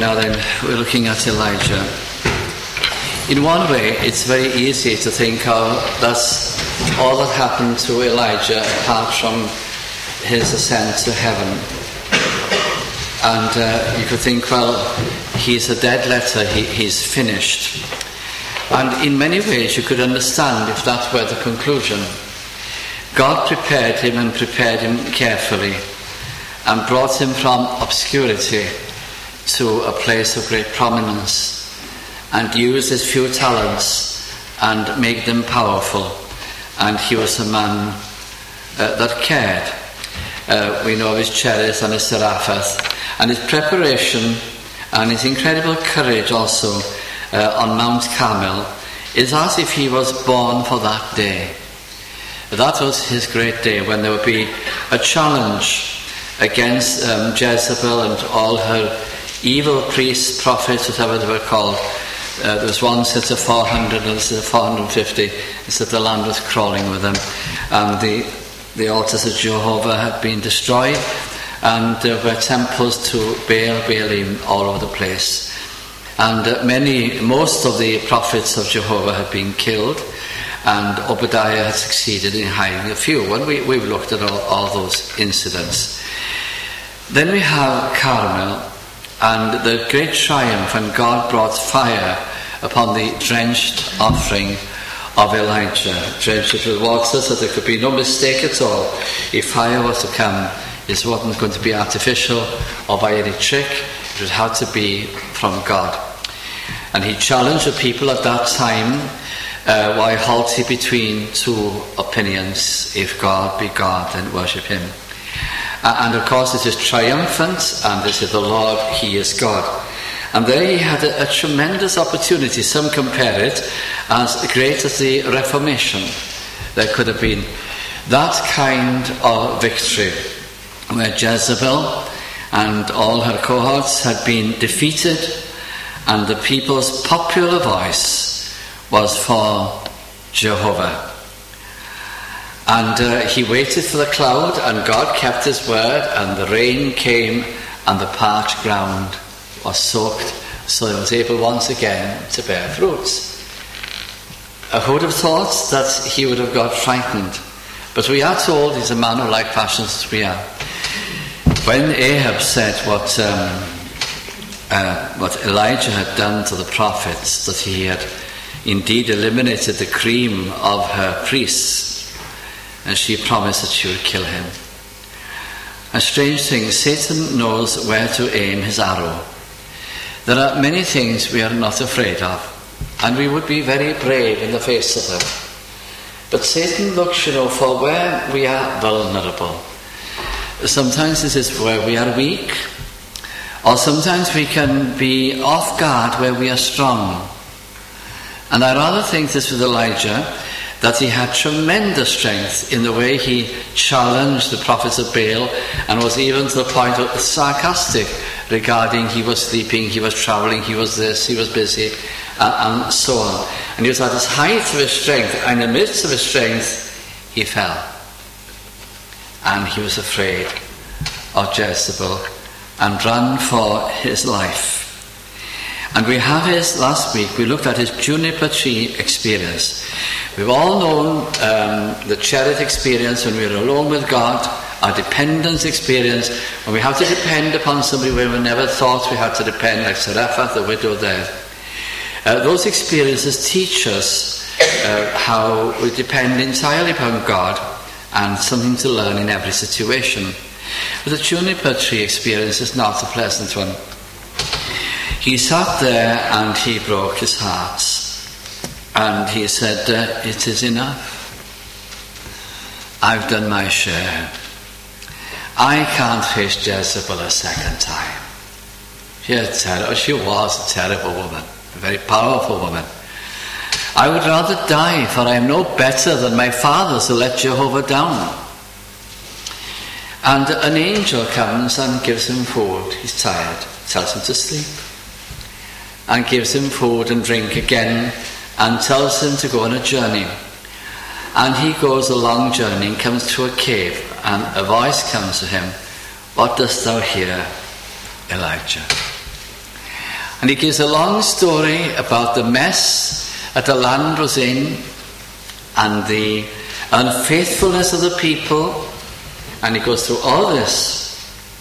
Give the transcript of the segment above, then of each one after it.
Now then, we're looking at Elijah. In one way, it's very easy to think how that's all that happened to Elijah apart from his ascent to heaven. And you could think, well, he's a dead letter, he's finished. And in many ways you could understand if that were the conclusion. God prepared him and prepared him carefully and brought him from obscurity to a place of great prominence, and used his few talents and made them powerful. And he was a man that cared. We know of his Cherith and his Zarephath, and his preparation and his incredible courage also on Mount Carmel is as if he was born for that day. That was his great day, when there would be a challenge against Jezebel and all her evil priests, prophets, whatever they were called. There was one set of 400 and this is 450. It's that the land was crawling with them. And the altars of Jehovah had been destroyed, and there were temples to Baal, Baalim all over the place. And most of the prophets of Jehovah had been killed, and Obadiah had succeeded in hiding a few. And we've looked at all those incidents. Then we have Carmel, and the great triumph when God brought fire upon the drenched offering of Elijah, drenched it with water so there could be no mistake at all. If fire was to come, it wasn't going to be artificial or by any trick. It would have to be from God. And he challenged the people at that time while halting between two opinions. If God be God, then worship him. And of course it is triumphant, and this is the Lord, he is God. And there he had a tremendous opportunity. Some compare it as great as the Reformation. There could have been that kind of victory where Jezebel and all her cohorts had been defeated, and the people's popular voice was for Jehovah. And he waited for the cloud, and God kept his word, and the rain came, and the parched ground was soaked, so it was able once again to bear fruits. Who would have thought that he would have got frightened? But we are told he's a man of like passions as we are. When Ahab said what Elijah had done to the prophets, that he had indeed eliminated the cream of her priests, and she promised that she would kill him. A strange thing, Satan knows where to aim his arrow. There are many things we are not afraid of, and we would be very brave in the face of them. But Satan looks, for where we are vulnerable. Sometimes this is where we are weak, or sometimes we can be off guard where we are strong. And I rather think this with Elijah, that he had tremendous strength in the way he challenged the prophets of Baal, and was even to the point of sarcastic regarding he was sleeping, he was travelling, he was this, he was busy, and so on. And he was at his height of his strength, and in the midst of his strength he fell, and he was afraid of Jezebel and ran for his life. And we have his, last week we looked at his juniper tree experience. We've all known the Cherith experience when we're alone with God, our dependence experience, when we have to depend upon somebody where we never thought we had to depend, like Zarephath, the widow there. Those experiences teach us how we depend entirely upon God, and something to learn in every situation. But the juniper tree experience is not a pleasant one. He sat there and he broke his heart, and he said, it is enough. I've done my share. I can't face Jezebel a second time. She was a terrible woman, a very powerful woman. I would rather die, for I am no better than my fathers who let Jehovah down. And an angel comes and gives him food. He's tired, tells him to sleep, and gives him food and drink again, and tells him to go on a journey. And he goes a long journey and comes to a cave, and a voice comes to him, "What dost thou here, Elijah?" And he gives a long story about the mess that the land was in and the unfaithfulness of the people. And he goes through all this.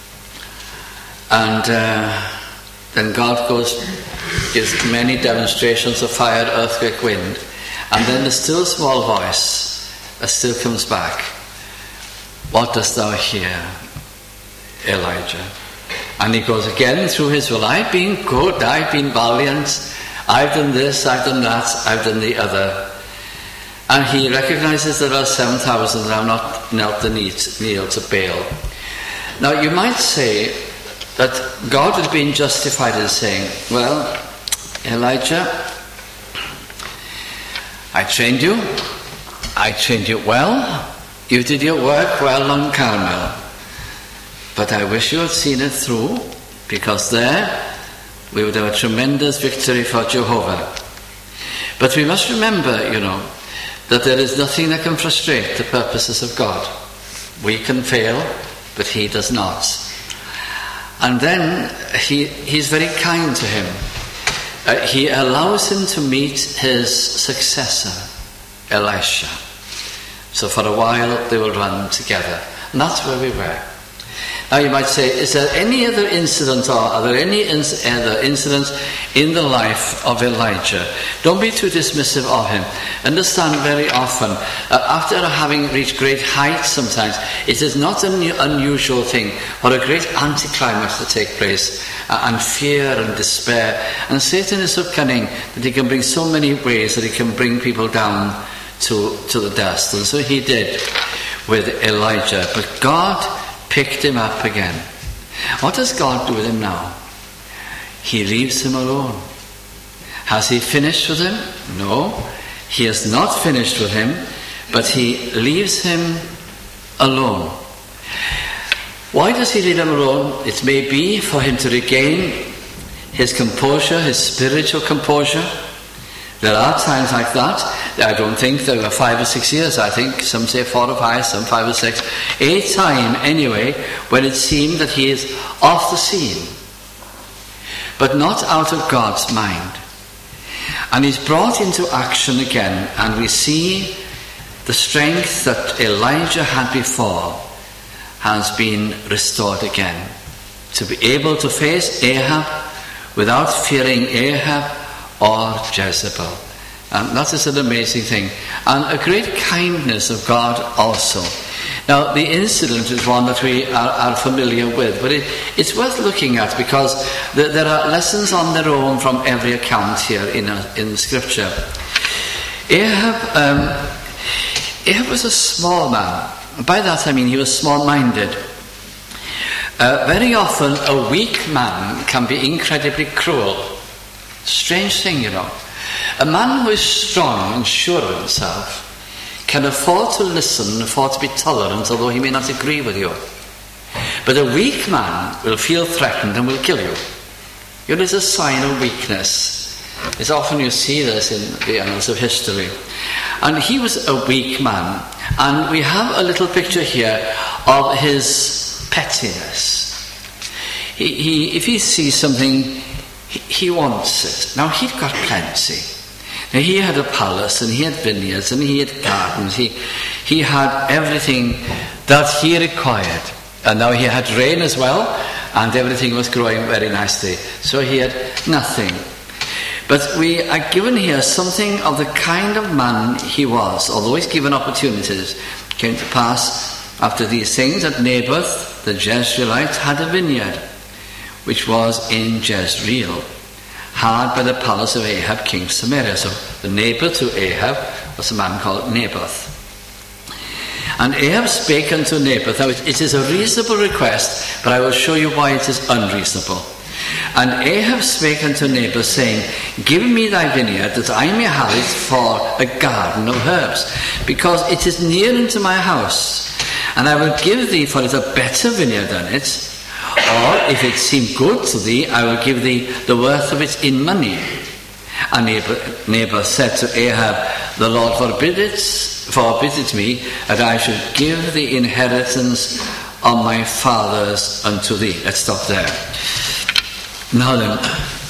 And then God gives many demonstrations of fire, earthquake, wind. And then the still small voice still comes back. What dost thou hear, Elijah? And he goes again through his, well, I've been good, I've been valiant, I've done this, I've done that, I've done the other. And he recognizes there are 7,000 that have not knelt the knee to Baal. Now you might say that God has been justified in saying, well, Elijah, I trained you well, you did your work well on Carmel, but I wish you had seen it through, because there we would have a tremendous victory for Jehovah. But we must remember, that there is nothing that can frustrate the purposes of God. We can fail, but he does not. And then he's very kind to him. He allows him to meet his successor, Elisha. So for a while they will run together. And that's where we were. Now you might say, is there any other incident, or are there any other incidents in the life of Elijah? Don't be too dismissive of him. Understand very often, after having reached great heights sometimes, it is not an unusual thing for a great anticlimax to take place, and fear and despair. And Satan is so cunning that he can bring so many ways that he can bring people down to the dust. And so he did with Elijah. But God picked him up again. What does God do with him now? He leaves him alone. Has he finished with him? No, he has not finished with him, but he leaves him alone. Why does he leave him alone? It may be for him to regain his composure, his spiritual composure. There are times like that. I don't think there were 5 or 6 years. I think some say 4 or 5, some 5 or 6. A time, anyway, when it seemed that he is off the scene, but not out of God's mind. And he's brought into action again, and we see the strength that Elijah had before has been restored again. To be able to face Ahab without fearing Ahab or Jezebel. And that is an amazing thing. And a great kindness of God also. Now, the incident is one that we are familiar with, but it's worth looking at, because there are lessons on their own from every account here in Scripture. Ahab was a small man. By that I mean he was small-minded. Very often a weak man can be incredibly cruel. Strange thing, A man who is strong and sure of himself can afford to listen, afford to be tolerant, although he may not agree with you. But a weak man will feel threatened and will kill you. It is a sign of weakness. It's often you see this in the annals of history. And he was a weak man. And we have a little picture here of his pettiness. If he sees something, he wants it. Now, he'd got plenty. Now, he had a palace, and he had vineyards, and he had gardens. He had everything that he required. And now he had rain as well, and everything was growing very nicely. So he had nothing. But we are given here something of the kind of man he was. Although he's given opportunities, it came to pass after these things that Naboth the Jezreelite had a vineyard, which was in Jezreel, hard by the palace of Ahab, king of Samaria. So the neighbour to Ahab was a man called Naboth. And Ahab spake unto Naboth. Now it is a reasonable request, but I will show you why it is unreasonable. And Ahab spake unto Naboth, saying, Give me thy vineyard, that I may have it for a garden of herbs, because it is near unto my house, and I will give thee for it a better vineyard than it. Or, if it seem good to thee, I will give thee the worth of it in money. And Naboth said to Ahab, The Lord forbid it me, that I should give the inheritance of my fathers unto thee. Let's stop there. Now then,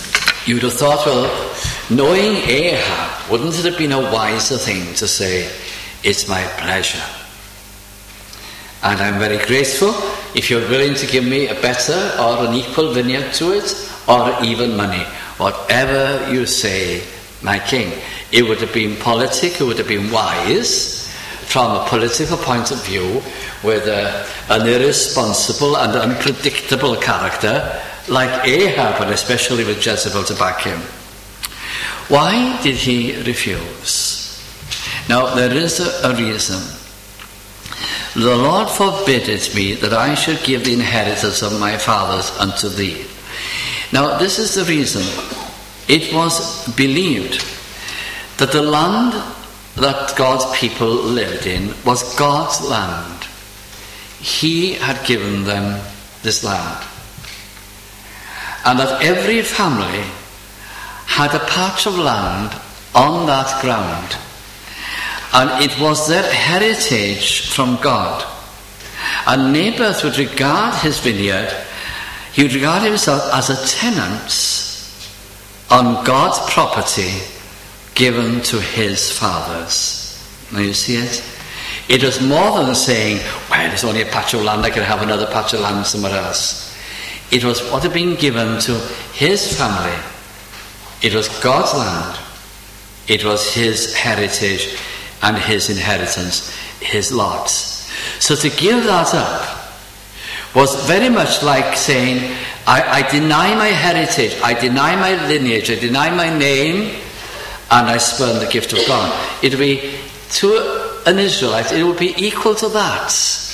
You would have thought, well, knowing Ahab, wouldn't it have been a wiser thing to say, it's my pleasure? And I'm very grateful if you're willing to give me a better or an equal vineyard to it, or even money. Whatever you say, my king. It would have been politic, it would have been wise from a political point of view, with an irresponsible and unpredictable character like Ahab, and especially with Jezebel to back him. Why did he refuse? Now, there is a reason. The Lord forbid it me that I should give the inheritance of my fathers unto thee. Now, this is the reason. It was believed that the land that God's people lived in was God's land. He had given them this land. And that every family had a patch of land on that ground. And it was their heritage from God. And Naboth would regard his vineyard, he would regard himself as a tenant on God's property given to his fathers. Now you see it? It was more than saying, well, it's only a patch of land, I can have another patch of land somewhere else. It was what had been given to his family. It was God's land. It was his heritage and his inheritance, his lot. So to give that up was very much like saying, I deny my heritage, I deny my lineage, I deny my name, and I spurn the gift of God. It would be, to an Israelite, it would be equal to that.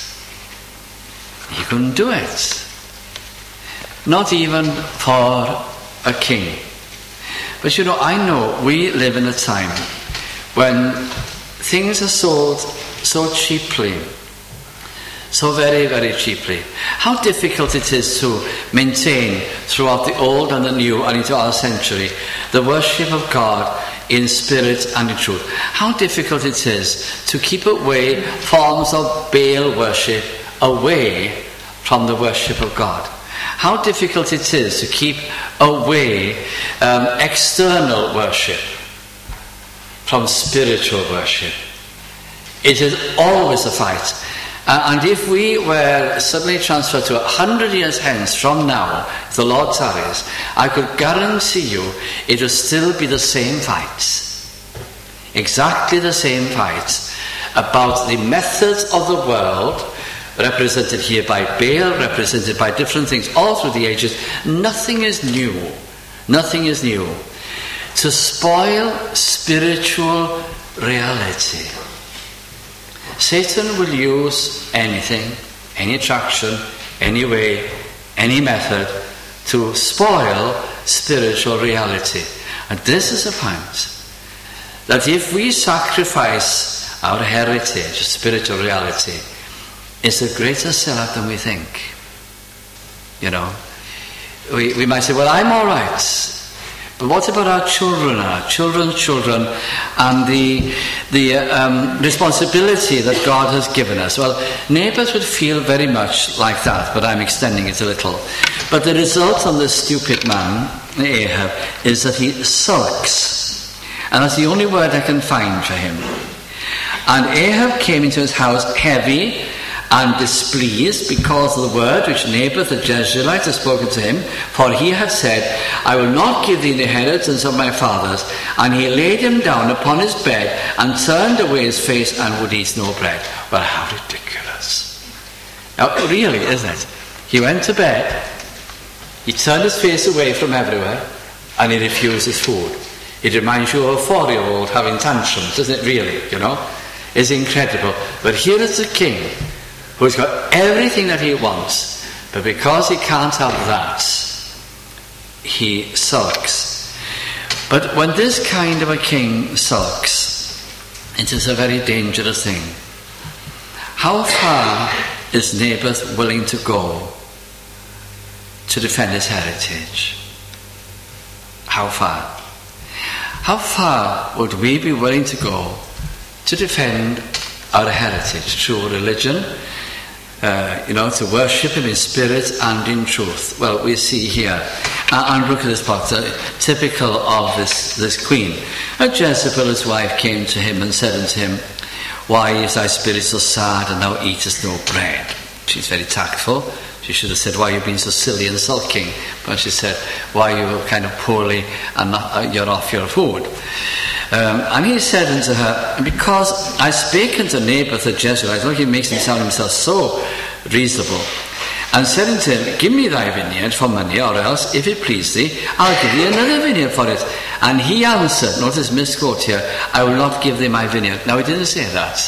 He couldn't do it. Not even for a king. But you know, I know we live in a time when things are sold so cheaply, so very, very cheaply. How difficult it is to maintain throughout the old and the new and into our century the worship of God in spirit and in truth. How difficult it is to keep away forms of Baal worship away from the worship of God. How difficult it is to keep away external worship from spiritual worship. It is always a fight. And if we were suddenly transferred to 100 years hence from now, if the Lord tarries, I could guarantee you it would still be the same fights. Exactly the same fights about the methods of the world, represented here by Baal, represented by different things all through the ages. Nothing is new. Nothing is new. To spoil spiritual reality. Satan will use anything, any attraction, any way, any method to spoil spiritual reality. And this is a point. That if we sacrifice our heritage, spiritual reality, it's a greater setup than we think. You know, we might say, well, I'm all right. But what about our children's children, and the responsibility that God has given us? Well, Naboth would feel very much like that, but I'm extending it a little. But the result on this stupid man, Ahab, is that he sulks. And that's the only word I can find for him. And Ahab came into his house heavy and displeased because of the word which Naboth the Jezreelite had spoken to him, for he had said, I will not give thee the inheritance of my fathers. And he laid him down upon his bed and turned away his face and would eat no bread. Well, how ridiculous. Now, really, isn't it? He went to bed, he turned his face away from everywhere, and he refused his food. It reminds you of a 4-year-old having tantrums, doesn't it, really? You know? It's incredible. But here is the king who's got everything that he wants, but because he can't have that, he sulks. But when this kind of a king sulks, it is a very dangerous thing. How far is Naboth willing to go to defend his heritage? How far? How far would we be willing to go to defend our heritage, true religion, to worship him in spirit and in truth? Well, we see here. And look at this part, typical of this queen. And Jezebel, his wife, came to him and said unto him, Why is thy spirit so sad, and thou eatest no bread? She's very tactful. She should have said, Why are you being so silly and sulking? But she said, Why are you kind of poorly and you're off your food? And he said unto her, Because I spake unto Naboth the Jezreelite. Look, he makes him sound himself so reasonable. And said unto him, Give me thy vineyard for money, or else, if it please thee, I'll give thee another vineyard for it. And he answered, notice misquote here, I will not give thee my vineyard. Now, he didn't say that.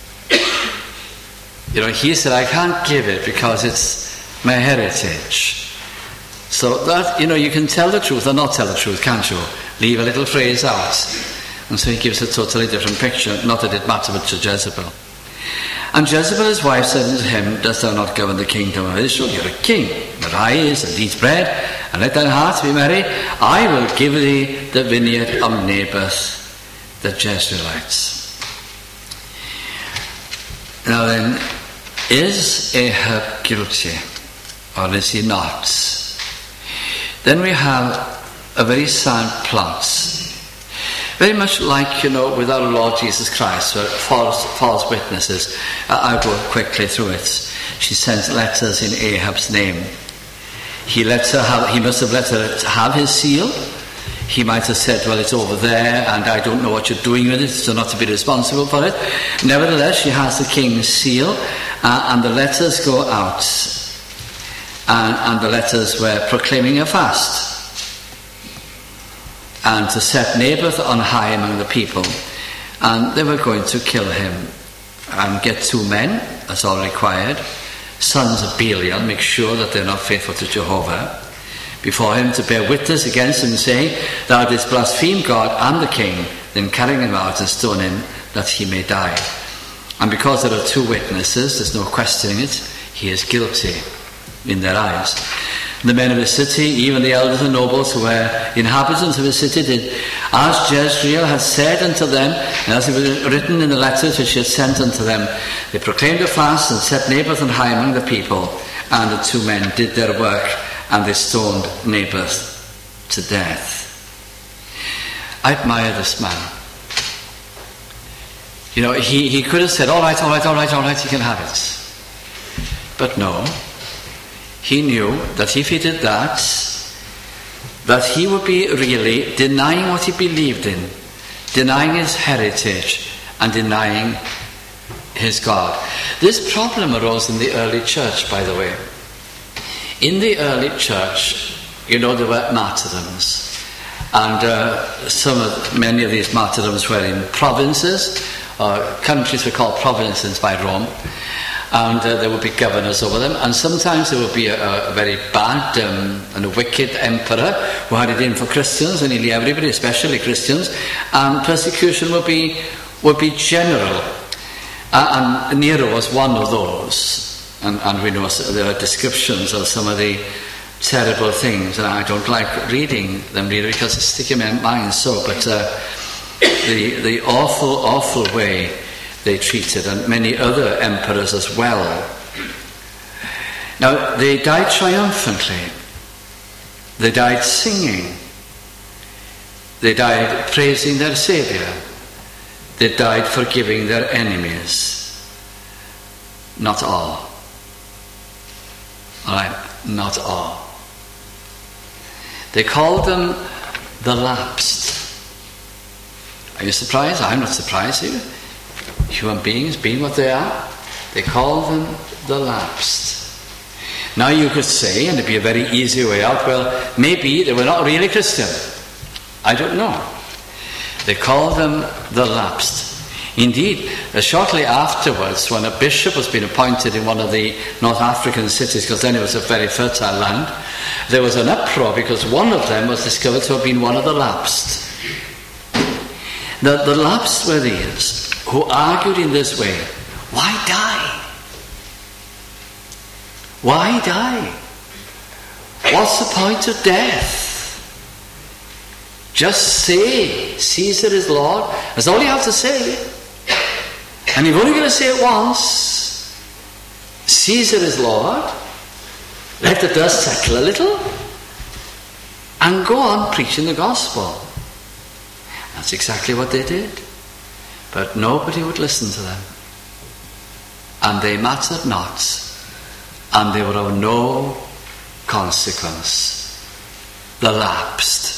He said, I can't give it because it's my heritage. So that, you can tell the truth or not tell the truth, can't you? Leave a little phrase out. And so he gives a totally different picture. Not that it mattered to Jezebel. And Jezebel his wife said unto him, Dost thou not govern the kingdom of Israel? You're a king. Arise and eat bread, and let thine heart be merry. I will give thee the vineyard of Naboth the Jezreelites. Now then, is Ahab guilty, or is he not? Then we have a very sad plot. Very much like, with our Lord Jesus Christ, where false witnesses. I'll go quickly through it. She sends letters in Ahab's name. He must have let her have his seal. He might have said, well, it's over there, and I don't know what you're doing with it, so not to be responsible for it. Nevertheless, she has the king's seal, and the letters go out. And the letters were proclaiming a fast, and to set Naboth on high among the people. And they were going to kill him and get 2 men, that's all required, sons of Belial, make sure that they're not faithful to Jehovah, before him to bear witness against him, saying, Thou didst blaspheme God and the king, then carrying him out and stone him, that he may die. And because there are 2 witnesses, there's no questioning it, he is guilty in their eyes. The men of his city, even the elders and nobles who were inhabitants of his city, did as Jezreel had said unto them, and as it was written in the letters which she had sent unto them. They proclaimed a fast and set Naboth on high among the people, and the 2 men did their work, and they stoned Naboth to death. I admire this man. He could have said, all right, you can have it. But no. He knew that if he did that he would be really denying what he believed in, denying his heritage, and denying his God. This problem arose in the early church, by the way. In the early church, there were martyrdoms. And many of these martyrdoms were in provinces, or countries were called provinces by Rome. And there would be governors over them, and sometimes there would be a very bad and a wicked emperor who had it in for Christians, and nearly everybody, especially Christians, and persecution would be general. And Nero was one of those, and we know there are descriptions of some of the terrible things, and I don't like reading them really because they stick in my mind so, but the awful way they treated, and many other emperors as well. Now, they died triumphantly. They died singing. They died praising their Saviour. They died forgiving their enemies. Not all. Alright, not all. They called them the lapsed. Are you surprised? I'm not surprised either. Human beings being what they are, they call them the lapsed. Now you could say, and it'd be a very easy way out, well, maybe they were not really Christian. I don't know. They call them the lapsed. Indeed, shortly afterwards, when a bishop was being appointed in one of the North African cities, because then it was a very fertile land, there was an uproar because one of them was discovered to have been one of the lapsed. The lapsed were these who argued in this way: why die? Why die? What's the point of death? Just say Caesar is Lord. That's all you have to say. And you're only going to say it once. Caesar is Lord. Let the dust settle a little. and go on preaching the gospel. That's exactly what they did. But nobody would listen to them. And they mattered not. And they were of no consequence. They lapsed.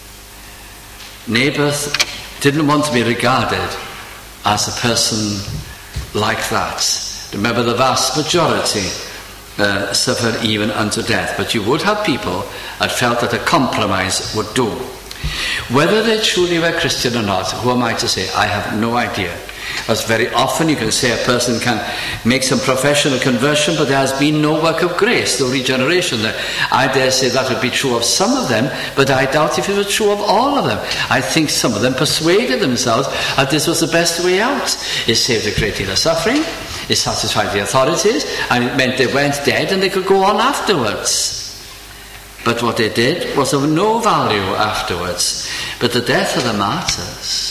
Naboth didn't want to be regarded as a person like that. Remember, the vast majority suffered even unto death. But you would have people that felt that a compromise would do. Whether they truly were Christian or not, who am I to say? I have no idea. Because very often you can say a person can make some professional conversion, but there has been no work of grace, no regeneration there. I dare say that would be true of some of them, but I doubt if it was true of all of them. I think some of them persuaded themselves that this was the best way out. It saved a great deal of suffering, it satisfied the authorities, and it meant they went dead and they could go on afterwards. But what they did was of no value afterwards. But the death of the martyrs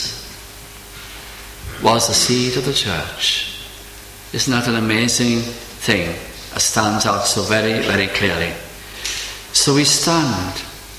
was the seed of the church. Isn't that an amazing thing? It stands out so very, very clearly. So we stand,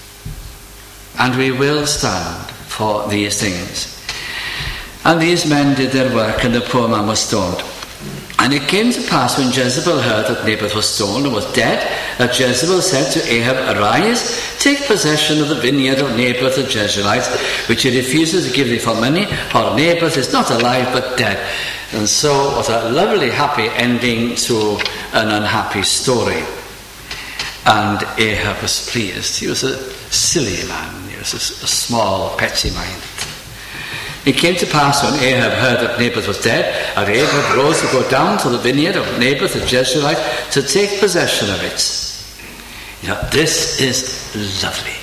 and we will stand for these things. And these men did their work, and the poor man was stoned. And it came to pass, when Jezebel heard that Naboth was stoned and was dead, that Jezebel said to Ahab, Arise, take possession of the vineyard of Naboth the Jezreelite, which he refuses to give thee for money, for Naboth is not alive but dead. And so it was a lovely, happy ending to an unhappy story. And Ahab was pleased. He was a silly man. He was a small, petty mind. It came to pass, when Ahab heard that Naboth was dead, that Ahab rose to go down to the vineyard of Naboth the Jezreelite to take possession of it. You know, this is lovely.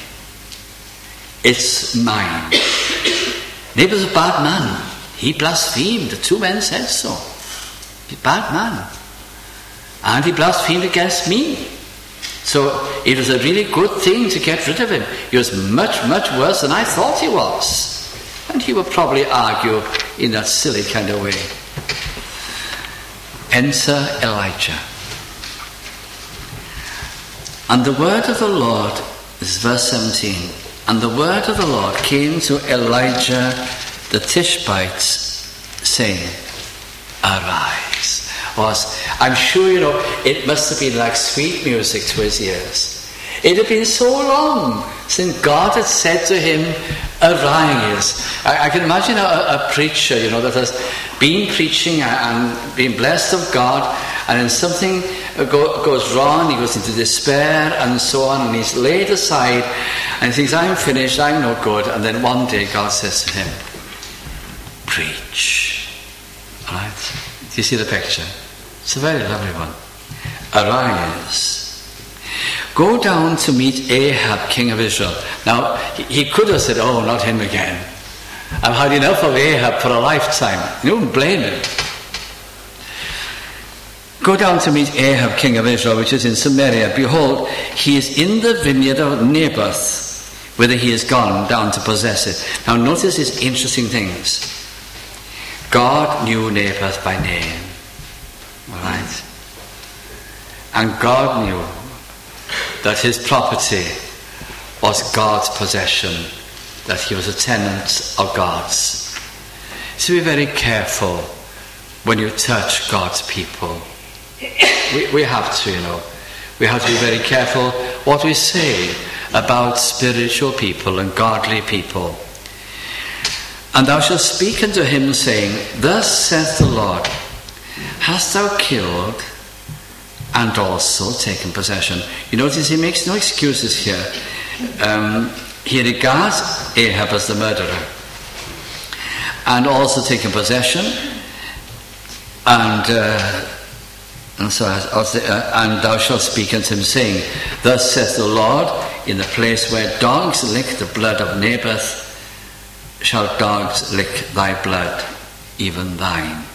It's mine. Naboth's a bad man. He blasphemed. The two men said so. He's a bad man. And he blasphemed against me. So it was a really good thing to get rid of him. He was much, much worse than I thought he was. And he would probably argue in that silly kind of way. Enter Elijah. And the word of the Lord, this is verse 17, and the word of the Lord came to Elijah the Tishbite, saying, Arise. I'm sure you know, it must have been like sweet music to his ears. It had been so long since God had said to him, Arise. I can imagine a preacher, you know, that has been preaching and been blessed of God, and then something goes wrong, he goes into despair and so on, and he's laid aside and he thinks, I'm finished, I'm no good. And then one day God says to him, Preach. Alright? Do you see the picture? It's a very lovely one. Arise. Go down to meet Ahab, king of Israel. Now, he could have said, oh, not him again. I've had enough of Ahab for a lifetime. You don't blame him. Go down to meet Ahab, king of Israel, which is in Samaria. Behold, he is in the vineyard of Naboth, whither he is gone down to possess it. Now, notice these interesting things. God knew Naboth by name. All right? And God knew that his property was God's possession, that he was a tenant of God's. So be very careful when you touch God's people. We have to, you know. We have to be very careful what we say about spiritual people and godly people. And thou shalt speak unto him, saying, Thus saith the Lord, Hast thou killed and also taken possession? You notice he makes no excuses here. He regards Ahab as the murderer, and also taken possession, and thou shalt speak unto him, saying, Thus saith the Lord, in the place where dogs lick the blood of Naboth, shall dogs lick thy blood, even thine.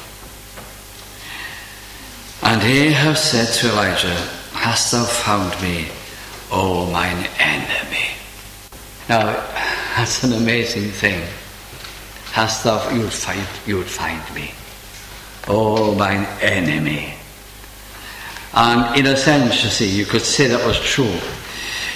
And Ahab said to Elijah, Hast thou found me, O mine enemy? Now, that's an amazing thing. You would find me, O mine enemy. And in a sense, you see, you could say that was true.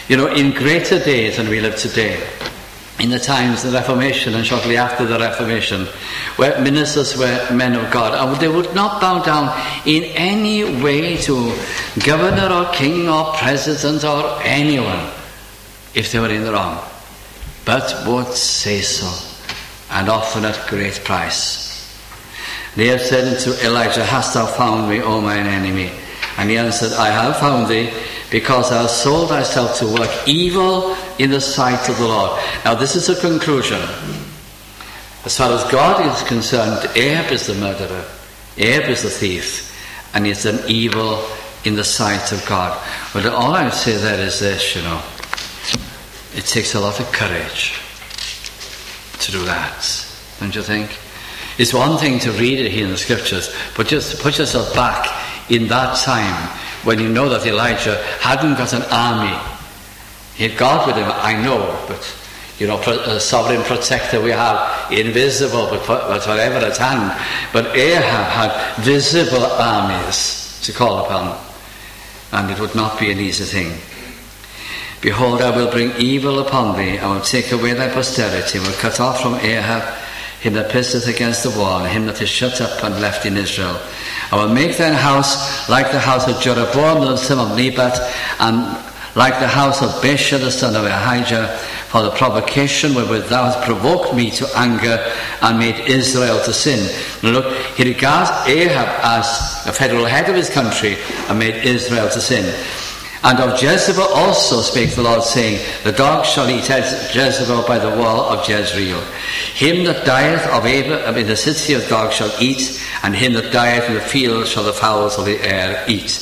In greater days than we live today, in the times of the Reformation and shortly after the Reformation, where ministers were men of God, and they would not bow down in any way to governor or king or president or anyone if they were in the wrong, but would say so, and often at great price. They have said to Elijah, "Hast thou found me, O mine enemy?" And he answered, "I have found thee, because thou hast sold thyself to work evil in the sight of the Lord." Now this is a conclusion. As far as God is concerned, Ahab is the murderer, Ahab is the thief, and he's done evil in the sight of God. But all I would say there is this, it takes a lot of courage to do that, don't you think? It's one thing to read it here in the scriptures, but just put yourself back in that time when you know that Elijah hadn't got an army. He had God with him, I know, but a sovereign protector we have, invisible but forever at hand. But Ahab had visible armies to call upon, and it would not be an easy thing. "Behold, I will bring evil upon thee, I will take away thy posterity, and will cut off from Ahab him that pisseth against the wall, and him that is shut up and left in Israel. I will make thine house like the house of Jeroboam the son of Nebat, and like the house of Baasha the son of Ahijah, for the provocation wherewith thou hast provoked me to anger and made Israel to sin." Now look, he regards Ahab as a federal head of his country and made Israel to sin. "And of Jezebel also spake the Lord, saying, The dog shall eat Jezebel by the wall of Jezreel. Him that dieth of Abel in the city of dogs shall eat, and him that dieth in the field shall the fowls of the air eat.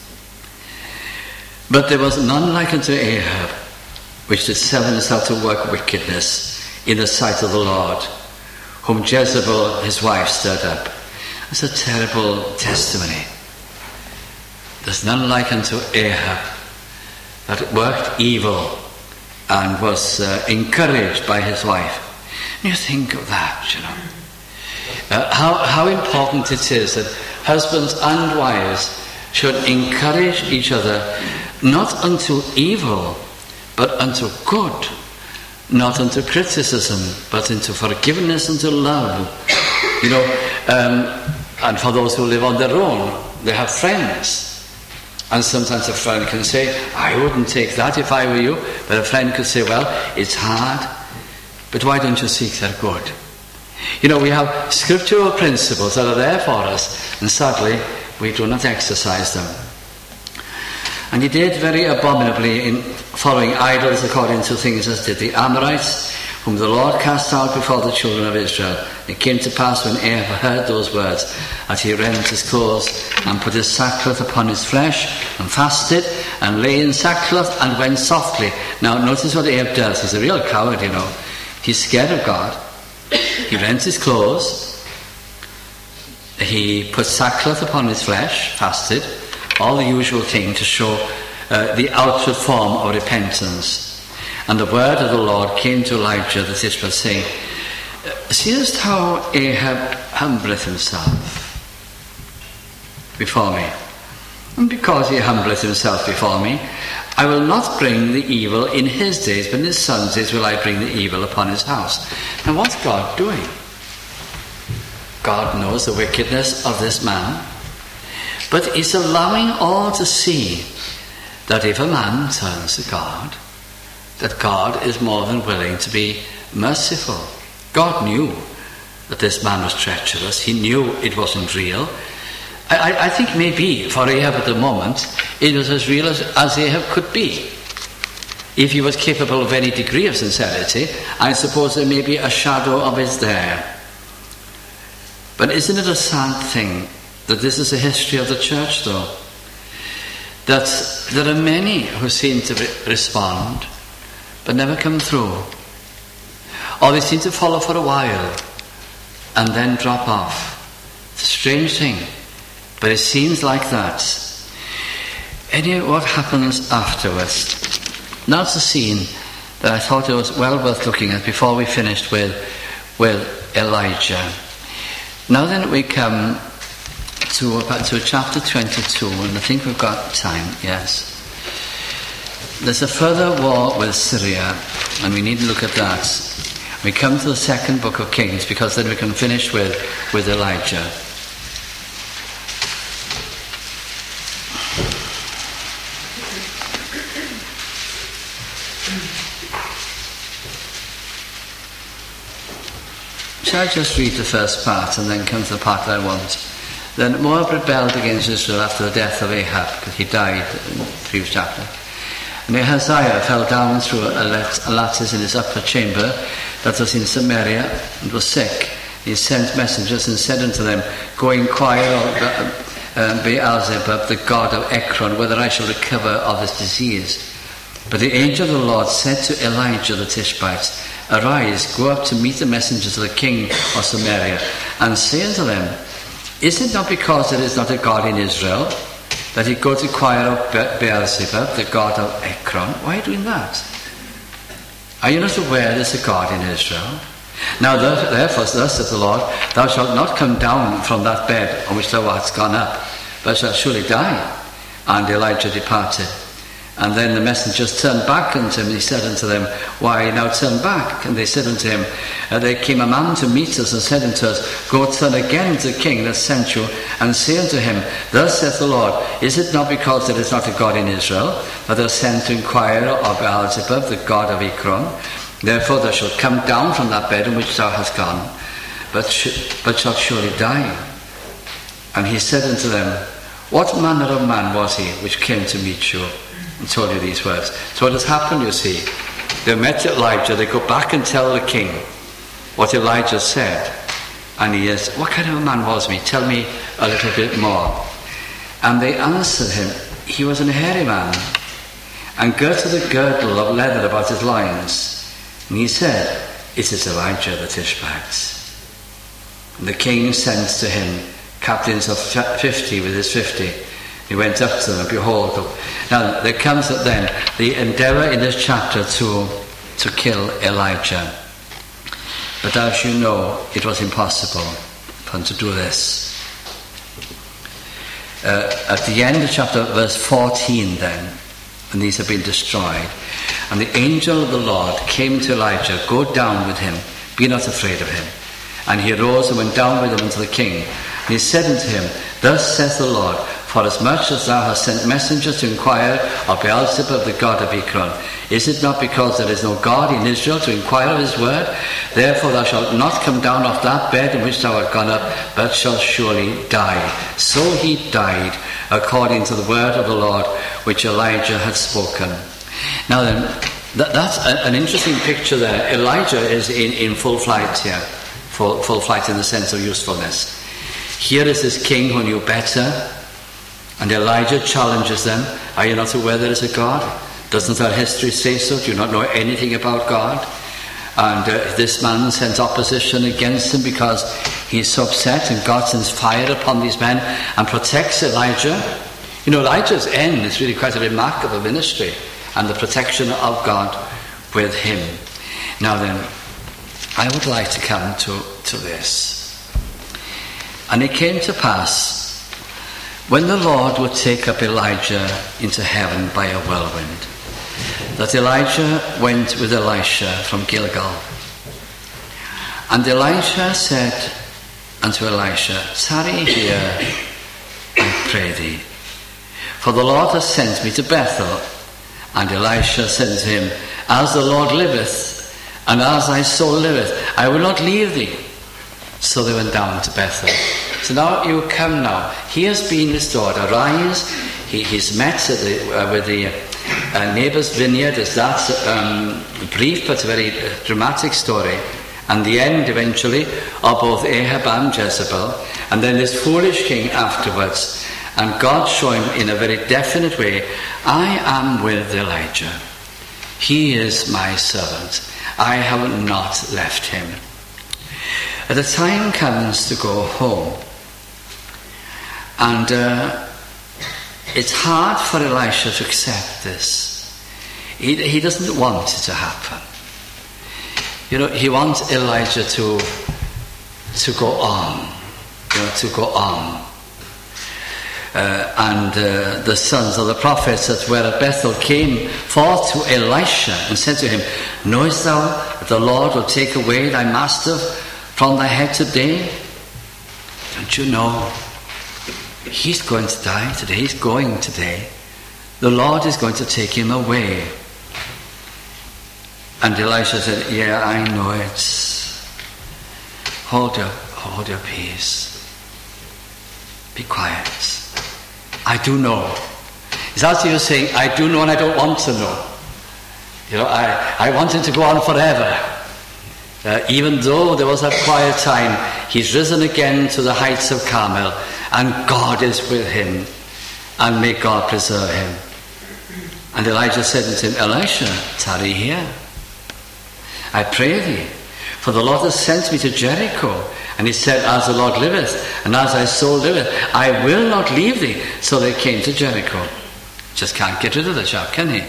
But there was none like unto Ahab, which did sell himself to work wickedness in the sight of the Lord, whom Jezebel his wife stirred up." That's a terrible testimony. There's none like unto Ahab, that worked evil and was encouraged by his wife. And you think of that, how important it is that husbands and wives should encourage each other, not unto evil, but unto good, not unto criticism, but into forgiveness and to love. And for those who live on their own, they have friends. And sometimes a friend can say, "I wouldn't take that if I were you." But a friend could say, "Well, it's hard, but why don't you seek their good?" We have scriptural principles that are there for us, and sadly, we do not exercise them. "And he did very abominably in following idols, according to things as did the Amorites, whom the Lord cast out before the children of Israel. It came to pass when Ahab heard those words, that he rent his clothes and put his sackcloth upon his flesh and fasted and lay in sackcloth and went softly." Now notice what Ahab does. He's a real coward, He's scared of God. He rents his clothes. He put sackcloth upon his flesh, fasted, all the usual thing to show the outward form of repentance. "And the word of the Lord came to Elijah the Tishbite, saying, Seest how Ahab humbleth himself before me? And because he humbleth himself before me, I will not bring the evil in his days, but in his son's days will I bring the evil upon his house." Now what's God doing? God knows the wickedness of this man, but he's allowing all to see that if a man turns to God, that God is more than willing to be merciful. God knew that this man was treacherous. He knew it wasn't real. I think maybe for Ahab at the moment, it was as real as Ahab could be. If he was capable of any degree of sincerity, I suppose there may be a shadow of it there. But isn't it a sad thing that this is the history of the church, though? That there are many who seem to respond, but never come through. Or they seem to follow for a while and then drop off. It's a strange thing, but it seems like that. Anyway, what happens afterwards? Now it's a scene that I thought it was well worth looking at before we finished with Elijah. Now then we come to chapter 22, and I think we've got time, yes. there's a further war with Syria, and we need to look at that. We come to the second book of Kings, because then we can finish with Elijah. Shall I just read the first part and then come to the part that I want? Then Moab rebelled against Israel after the death of Ahab, because he died in the previous chapter. And Ahaziah fell down through a lattice in his upper chamber that was in Samaria, and was sick. He sent messengers and said unto them, Go inquire of Beelzebub, the god of Ekron, whether I shall recover of this disease. But the angel of the Lord said to Elijah the Tishbite, Arise, go up to meet the messengers of the king of Samaria, and say unto them, Is it not because there is not a God in Israel, that he go to inquire of Beelzebub, the god of Ekron? Why are you doing that? Are you not aware there is a God in Israel? Now therefore, thus saith the Lord, Thou shalt not come down from that bed on which thou art gone up, but shalt surely die. And Elijah departed. And then the messengers turned back unto him, and he said unto them, Why now turn back? And they said unto him, There came a man to meet us, and said unto us, Go turn again to the king that sent you, and say unto him, Thus saith the Lord, Is it not because there is not a God in Israel, that thou sent to inquire of Beelzebub, the god of Ekron? Therefore thou shalt come down from that bed in which thou hast gone, but shalt surely die. And he said unto them, What manner of man was he which came to meet you? And told you these words. So what has happened, you see? They met Elijah, they go back and tell the king what Elijah said. And he is, What kind of a man was he? Tell me a little bit more. And they answered him, He was an hairy man, and girt with a girdle of leather about his loins. And he said, It is Elijah the Tishbite. And the king sent to him captains of 50 with his 50. He went up to them, and behold. Now there comes then the endeavour in this chapter to kill Elijah. But as you know, it was impossible for him to do this. At the end of chapter verse 14 then, when these have been destroyed, and the angel of the Lord came to Elijah, Go down with him, be not afraid of him. And he arose and went down with him unto the king. And he said unto him, Thus saith the Lord, Forasmuch as thou hast sent messengers to inquire of Beelzebub, the god of Ekron, is it not because there is no God in Israel to inquire of his word? Therefore thou shalt not come down off that bed in which thou art gone up, but shalt surely die. So he died, according to the word of the Lord, which Elijah had spoken. Now then, that's an interesting picture there. Elijah is in full flight here. Full flight in the sense of usefulness. Here is this king who knew better, and Elijah challenges them. Are you not aware there is a God? Doesn't our history say so? Do you not know anything about God? And this man sends opposition against him because he's so upset, and God sends fire upon these men and protects Elijah. You know, Elijah's end is really quite a remarkable ministry, and the protection of God with him. Now then, I would like to come to this. And it came to pass, when the Lord would take up Elijah into heaven by a whirlwind, that Elijah went with Elisha from Gilgal. And Elisha said unto Elisha, Tarry here, I pray thee, for the Lord has sent me to Bethel. And Elisha said to him, As the Lord liveth, and as thy soul liveth, I will not leave thee. So they went down to Bethel. So now you come now. He has been restored. Arise. He's met with the neighbour's vineyard. Is that brief but very dramatic story. And the end eventually of both Ahab and Jezebel. And then this foolish king afterwards. And God show him in a very definite way, I am with Elijah. He is my servant. I have not left him. The time comes to go home. And it's hard for Elisha to accept this. He doesn't want it to happen. You know, he wants Elijah to go on. To go on. and the sons of the prophets that were at Bethel came forth to Elisha and said to him, Knowest thou that the Lord will take away thy master from thy head today? Don't you know? He's going to die today. He's going today. The Lord is going to take him away. And Elisha said, Yeah, I know it. Hold your peace. Be quiet. I do know. It's as if you're saying, I do know and I don't want to know. You know, I want him to go on forever. Even though there was a quiet time, he's risen again to the heights of Carmel, and God is with him, and may God preserve him. And Elijah said unto him, Elisha, tarry here, I pray thee, for the Lord has sent me to Jericho. And he said, As the Lord liveth, and as thy soul liveth, I will not leave thee. So they came to Jericho. Just can't get rid of the chap, can he?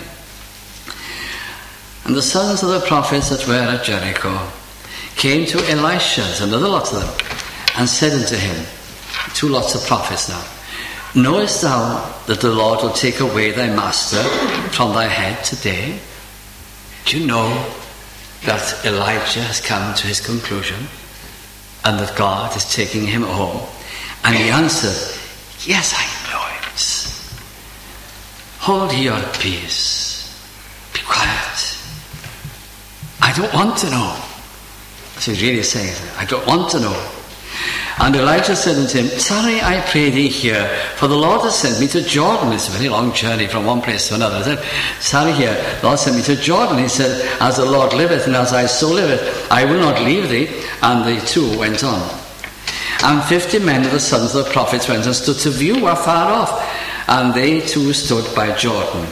And the sons of the prophets that were at Jericho came to Elisha, another lot of them, and said unto him, two lots of prophets now, Knowest thou that the Lord will take away thy master from thy head today? Do you know that Elijah has come to his conclusion, and that God is taking him home? And he answered, Yes, I know it. Hold your peace. Be quiet. I don't want to know. So he's really saying, I don't want to know. And Elijah said unto him, Tarry, I pray thee here, for the Lord has sent me to Jordan. It's a very long journey from one place to another. He said, Tarry here, the Lord sent me to Jordan. He said, As the Lord liveth, and as thy soul liveth, I will not leave thee. And they two went on. And 50 men of the sons of the prophets went and stood to view afar off, and they too stood by Jordan.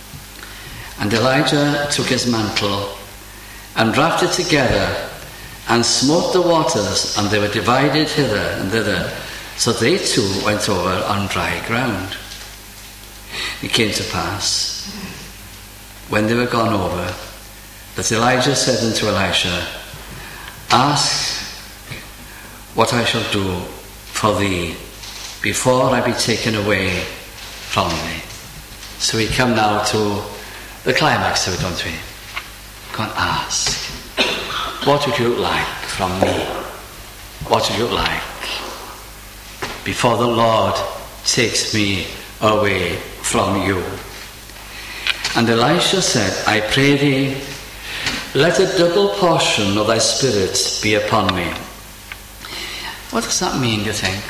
And Elijah took his mantle, and wrapped it together, and smote the waters, and they were divided hither and thither. So they too went over on dry ground. It came to pass, when they were gone over, that Elijah said unto Elisha, Ask what I shall do for thee before I be taken away from thee. So we come now to the climax of it, don't we? Go and ask. What would you like from me? What would you like before the Lord takes me away from you? And Elisha said, I pray thee, let a double portion of thy spirit be upon me. What does that mean, do you think?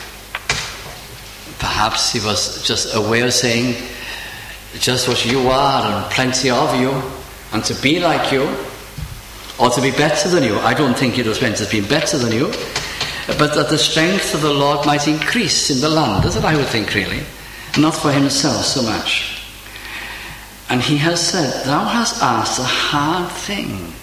Perhaps it was just a way of saying, just what you are and plenty of you, and to be like you, or to be better than you. I don't think it was meant as being better than you, but that the strength of the Lord might increase in the land. That's what I would think, really. Not for himself so much. And he has said, Thou hast asked a hard thing.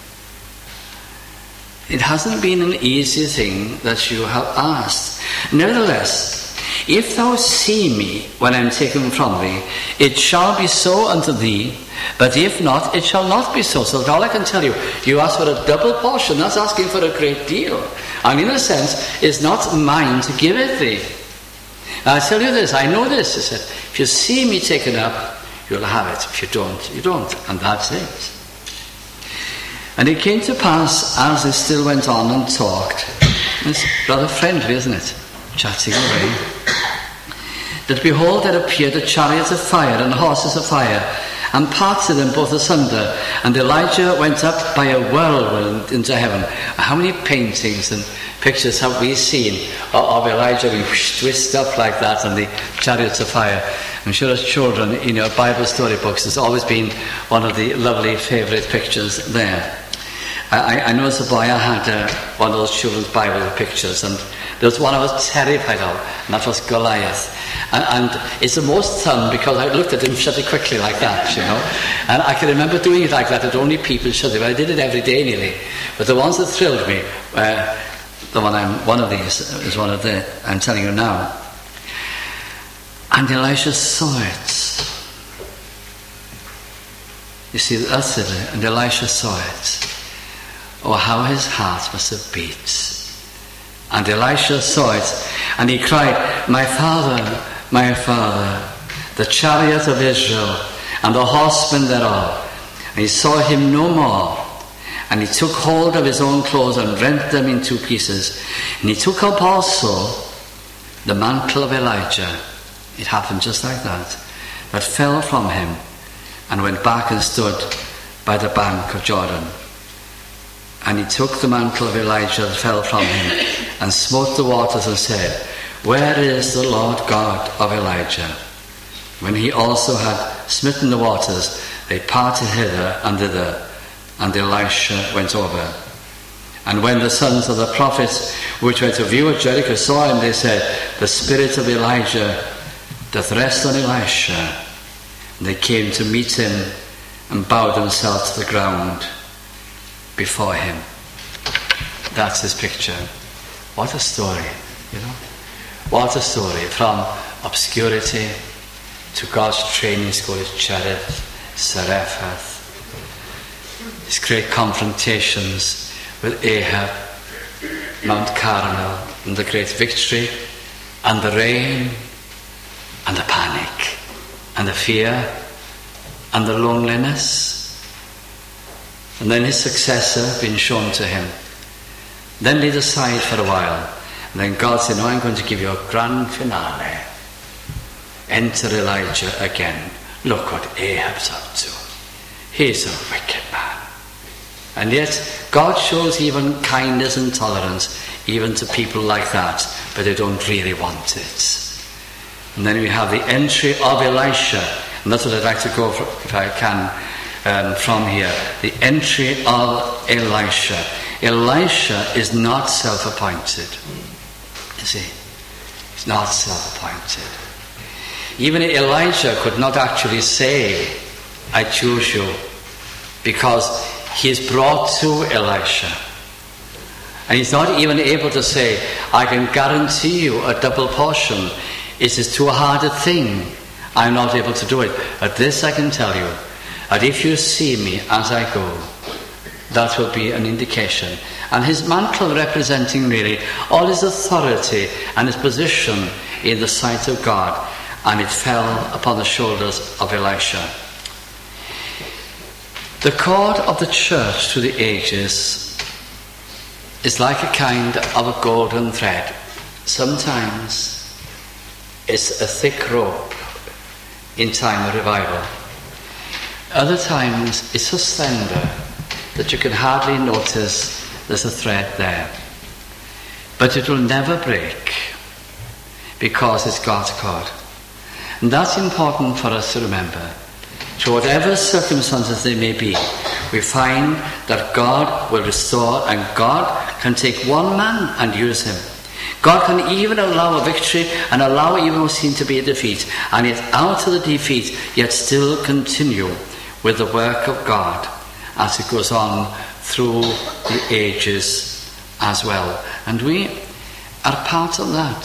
It hasn't been an easy thing that you have asked. Nevertheless, if thou see me when I am taken from thee, it shall be so unto thee, but if not, it shall not be so. So all I can tell you, you ask for a double portion, that's asking for a great deal. And in a sense, it's not mine to give it thee. Now I tell you this, I know this, he said, if you see me taken up, you'll have it. If you don't, you don't. And that's it. And it came to pass, as they still went on and talked, it's rather friendly, isn't it? Chatting away, that behold, there appeared a chariot of fire and horses of fire, and parted them both asunder, and Elijah went up by a whirlwind into heaven. How many paintings and pictures have we seen of Elijah being whisked up like that on the chariots of fire? I'm sure as children in your Bible storybooks, it's always been one of the lovely favourite pictures there. I know as a boy I had one of those children's Bible pictures, and there was one I was terrified of, and that was Goliath. And it's the most fun because I looked at him shut it quickly like that, you know. And I can remember doing it like that, that only people shut it. But I did it every day nearly. But the ones that thrilled me, one of these is one of the, I'm telling you now. And Elisha saw it. You see, that's it. And Elisha saw it. Oh, how his heart must have beat. And Elisha saw it, and he cried, My father, my father, the chariot of Israel, and the horsemen thereof. And he saw him no more. And he took hold of his own clothes and rent them in 2 pieces. And he took up also the mantle of Elijah. It happened just like that. But fell from him and went back and stood by the bank of Jordan. And he took the mantle of Elijah that fell from him and smote the waters and said, Where is the Lord God of Elijah? When he also had smitten the waters, they parted hither and thither, and Elisha went over. And when the sons of the prophets which went to view at Jericho saw him, they said, The spirit of Elijah doth rest on Elisha. And they came to meet him and bowed themselves to the ground before him. That's his picture. What a story, you know. What a story. From obscurity to God's training school, his Cherith, Zarephath, his great confrontations with Ahab, Mount Carmel, and the great victory, and the rain, and the panic, and the fear, and the loneliness. And then his successor being shown to him. Then laid aside for a while. And then God said, No, I'm going to give you a grand finale. Enter Elijah again. Look what Ahab's up to. He's a wicked man. And yet, God shows even kindness and tolerance even to people like that, but they don't really want it. And then we have the entry of Elisha. And that's what I'd like to go for, if I can, from here. The entry of Elisha. Elisha is not self-appointed. You see, he's not self-appointed. Even Elijah could not actually say, I choose you, because he is brought to Elisha. And he's not even able to say, I can guarantee you a double portion. It is too hard a thing. I'm not able to do it. But this I can tell you, that if you see me as I go, that will be an indication. And his mantle representing really all his authority and his position in the sight of God. And it fell upon the shoulders of Elisha. The cord of the church through the ages is like a kind of a golden thread. Sometimes it's a thick rope in time of revival. Other times it's so slender that you can hardly notice there's a thread there. But it will never break because it's God's cord. And that's important for us to remember. So whatever circumstances they may be, we find that God will restore, and God can take one man and use him. God can even allow a victory and allow even what seemed to be a defeat, and yet out of the defeat, yet still continue with the work of God as it goes on through the ages as well. And we are part of that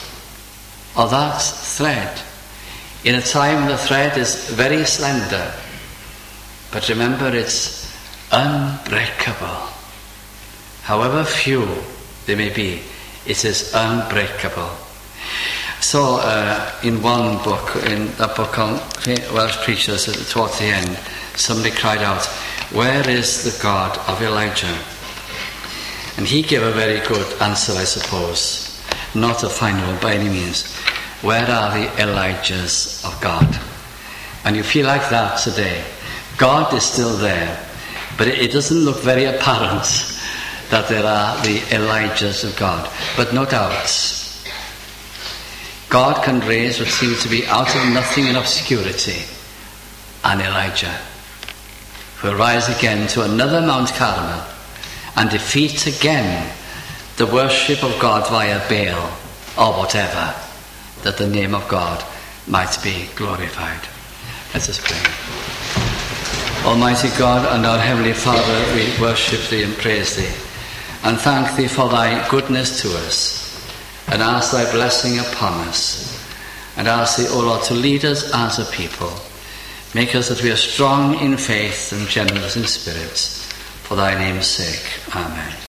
thread. In a time when the thread is very slender, but remember it's unbreakable. However few they may be, it is unbreakable. So in one book, in a book called Welsh Preachers, towards the end, somebody cried out, where is the God of Elijah? And he gave a very good answer, I suppose. Not a final one by any means. Where are the Elijahs of God? And you feel like that today. God is still there, but it doesn't look very apparent that there are the Elijahs of God. But no doubt, God can raise what seems to be out of nothing and obscurity an Elijah who will rise again to another Mount Carmel and defeat again the worship of God via Baal or whatever, that the name of God might be glorified. Let us pray. Almighty God and our Heavenly Father, we worship Thee and praise Thee and thank Thee for Thy goodness to us, and ask Thy blessing upon us, and ask Thee, O Lord, to lead us as a people. Make us that we are strong in faith and generous in spirit, for Thy name's sake. Amen.